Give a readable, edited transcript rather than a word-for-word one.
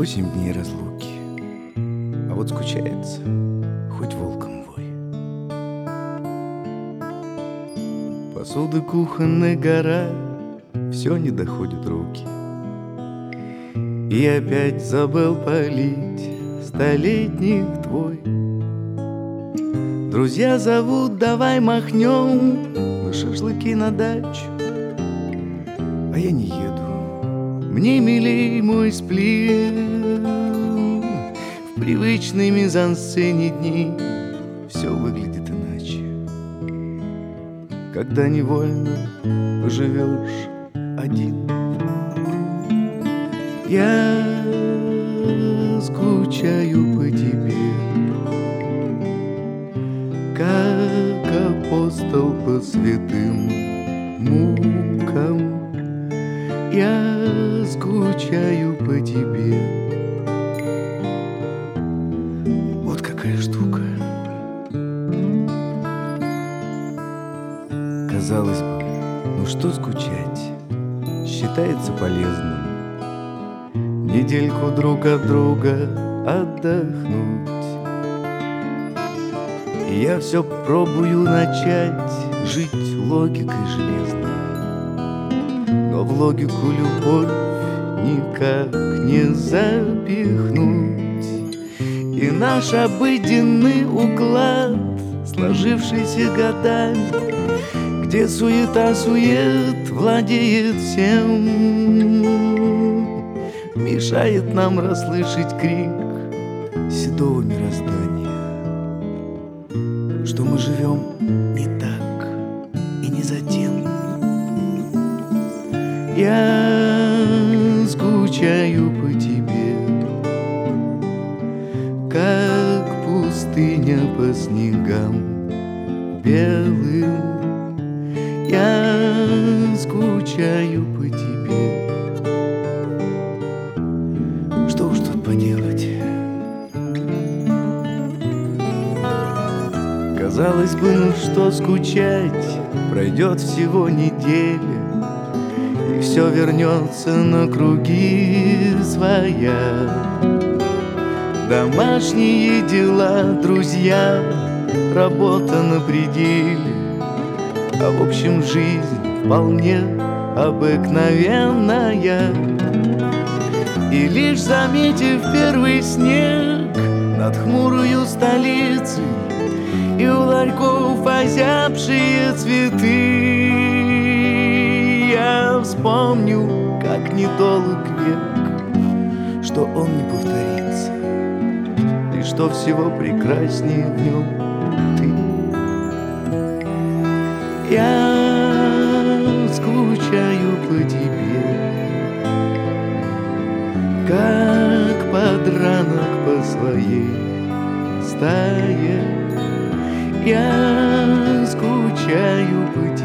8 дней разлуки, а вот скучается, хоть волком вой. Посуды кухонной гора, все не доходят руки. И опять забыл полить столетник твой. Друзья зовут, давай махнем на шашлыки на дачу, а я не еду. Мне милей мой сплин. В привычной мизансцене дней все выглядит иначе, когда невольно поживешь один. Я скучаю по тебе, как апостол по святым мукам. Я скучаю по тебе. Вот какая штука. Казалось бы, ну что скучать, считается полезным недельку друг от друга отдохнуть. И я все пробую начать жить логикой железной, но в логику любовь никак не запихнуть. И наш обыденный уклад, сложившийся годами, где суета-сует владеет всем, мешает нам расслышать крик седого мироздания, что мы живем не так и не за тем. Я скучаю по тебе, как пустыня по снегам белым. Я скучаю по тебе. Что уж тут поделать? Казалось бы, ну что скучать, пройдет всего неделя, и все вернется на круги своя. Домашние дела, друзья, работа на пределе, а в общем жизнь вполне обыкновенная. И лишь заметив первый снег над хмурою столицей и у ларьков озябшие цветы, я вспомню, как недолг век, что он не повторится, и что всего прекраснее в нем ты. Я скучаю по тебе, как подранок по своей стае. Я скучаю по тебе.